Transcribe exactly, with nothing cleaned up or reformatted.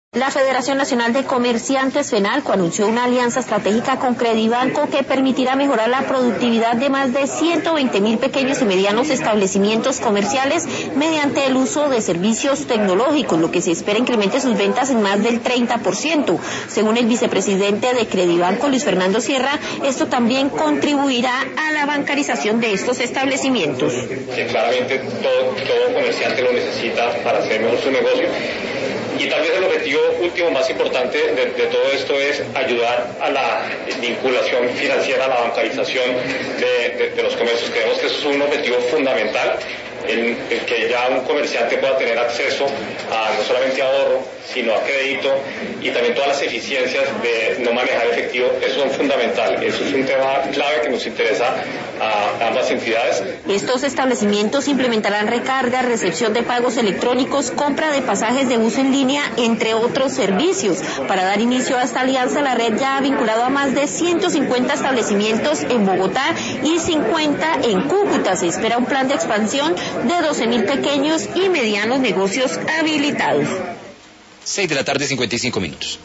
La Federación Nacional de Comerciantes FENALCO anunció una alianza estratégica con Credibanco que permitirá mejorar la productividad de más de ciento veinte mil pequeños y medianos establecimientos comerciales mediante el uso de servicios tecnológicos, lo que se espera incremente sus ventas en más del treinta por ciento. Según el vicepresidente de Credibanco, Luis Fernando Sierra, esto también contribuirá a la bancarización de estos establecimientos. Que claramente todo, todo comerciante lo necesita para hacer mejor su negocio. Y tal vez el objetivo último más importante de, de todo esto es ayudar a la vinculación financiera, a la bancarización de, de, de los comercios. Creemos que eso es un objetivo fundamental, el, el que ya un comerciante pueda tener acceso a no solamente ahorro, sino a crédito y también todas las eficiencias de no manejar efectivo. Eso es fundamental, eso es un tema clave que nos interesa a ambas entidades. Estos establecimientos implementarán recarga, recepción de pagos electrónicos, compra de pasajes de bus en línea, entre otros servicios. Para dar inicio a esta alianza, la red ya ha vinculado a más de ciento cincuenta establecimientos en Bogotá y cincuenta en Cúcuta. Se espera un plan de expansión de doce mil pequeños y medianos negocios habilitados. seis de la tarde, cincuenta y cinco minutos.